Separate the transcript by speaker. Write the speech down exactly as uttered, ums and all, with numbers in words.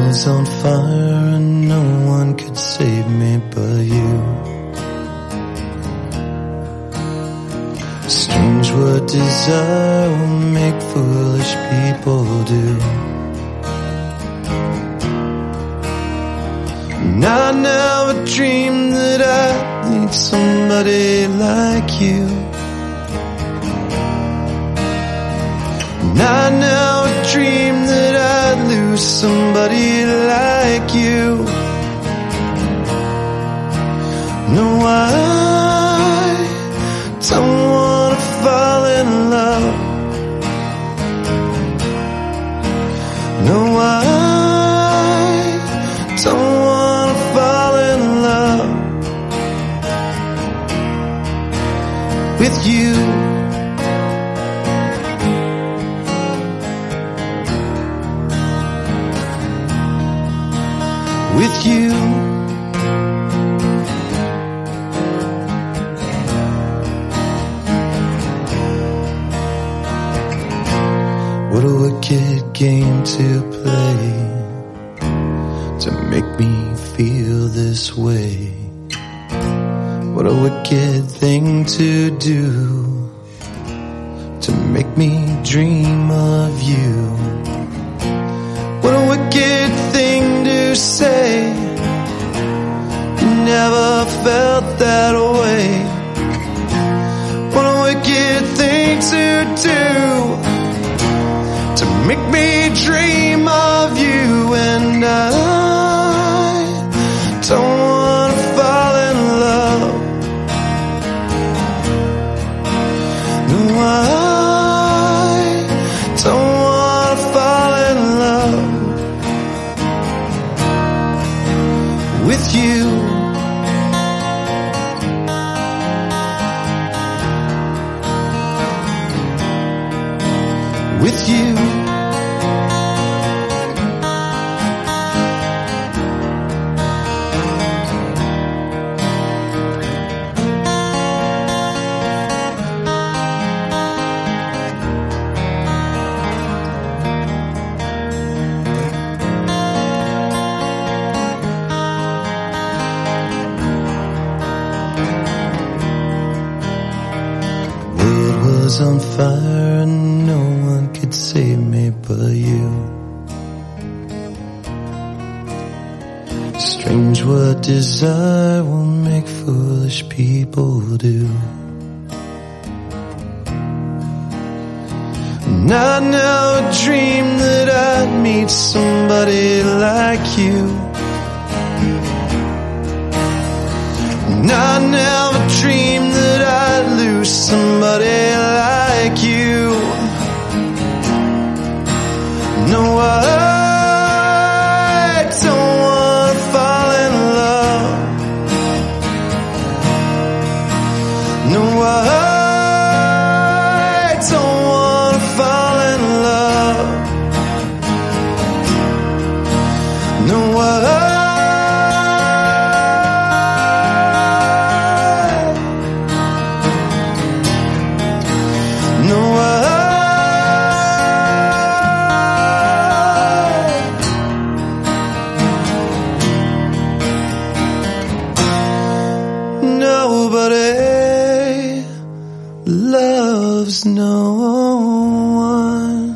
Speaker 1: was on fire and no one could save me but you. Strange what desire will make foolish people do. And I never dreamed that I'd need somebody like you. And I never dreamed that I'd lose somebody like you. No, I don't wanna fall in love. No, I don't wanna fall in love with you. With you. What a wicked game to play, to make me feel this way. What a wicked thing to do, to make me dream of you. What a wicked thing to say, never felt that way. What a wicked thing to do, to make me dream of you. And I don't wanna fall in love. No, I don't wanna fall in love with you. With you. Was on fire and no one could save me but you. Strange what desire will make foolish people do. And I never dreamed that I'd meet somebody like you. And I never dreamed that I'd lose somebody like you. No, I don't wanna fall in love. No, I don't wanna fall in love. No, I No, I, nobody loves no one.